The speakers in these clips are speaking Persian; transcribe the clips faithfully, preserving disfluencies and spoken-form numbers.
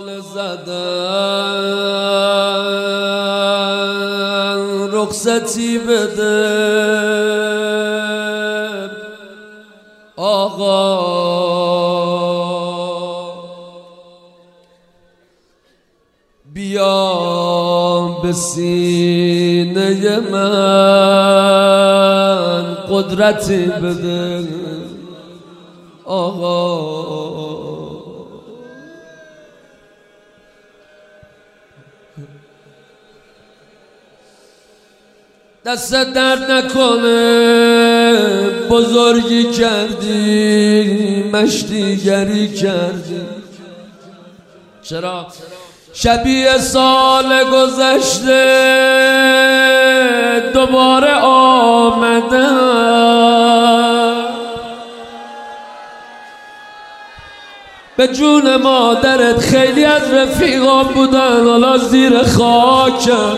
لاله زدن رخصتی بده آقا، بیا به سینه من قدرتی بده آقا. دست درد نکنه بزرگی کردی مشتیگری کردی. چرا؟ شبیه سال گذشته دوباره آمدم، به جون مادرت خیلی از رفیقان بودن حالا زیر خاکم،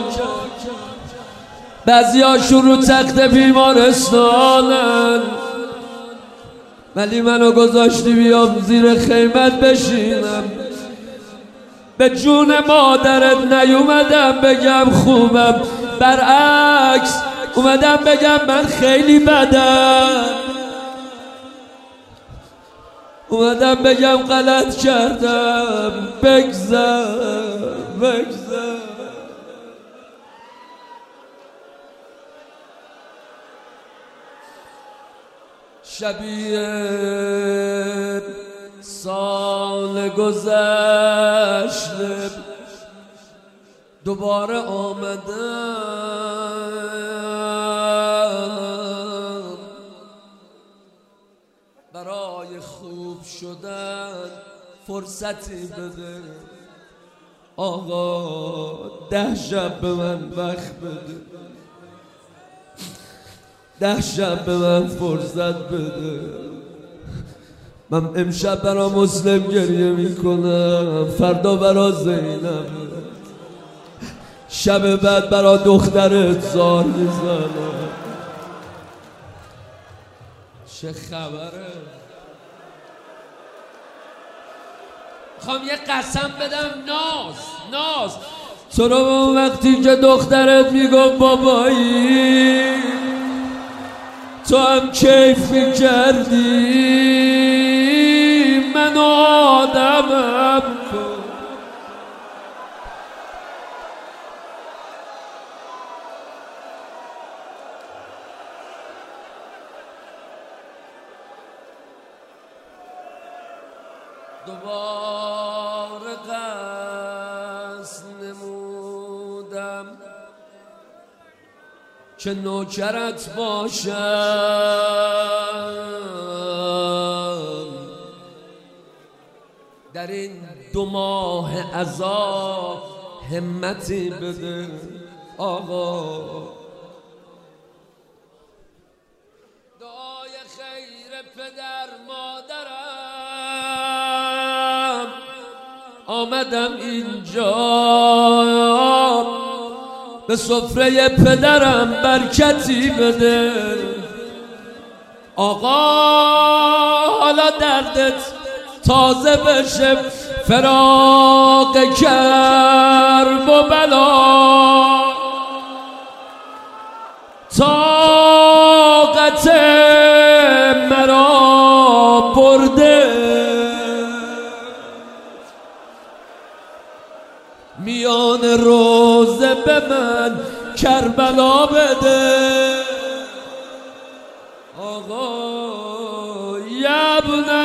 بعضیاشون رو تخت بیمارستانن، ولی منو گذاشتی بیام زیر خیمت بشینم. به جون مادرت نیومدم بگم خوبم، برعکس اومدم بگم من خیلی بدم، اومدم بگم غلط کردم، بگذر بگذر. شبیه سال گذشته دوباره آمدم، برای خوب شدن فرصتی بده آقا. ده شب به من وقت بده، ده شب به من فرصت بده. من امشب برا مسلم گریه میکنم، فردا برا زینب، شب بعد برا دخترت زار میزنم. چه خبره؟ میخوام یه قسم بدم ناز ناز تو رو اون وقتی که دخترت میگم بابایی تو هم کیف میکردی، منو آدمم کن. دوباره قصد نمودم که نوکرت باشم، در این دو ماه عذاب همتی بده آقا. دعای خیر پدر مادرم آمدم اینجا، به سفره پدرم برکتی بده آقا. حالا دردت تازه بشه، فراق کرب و بلا طاقت مرا برده. میان روزه به من کربلا بده آقا. یبنه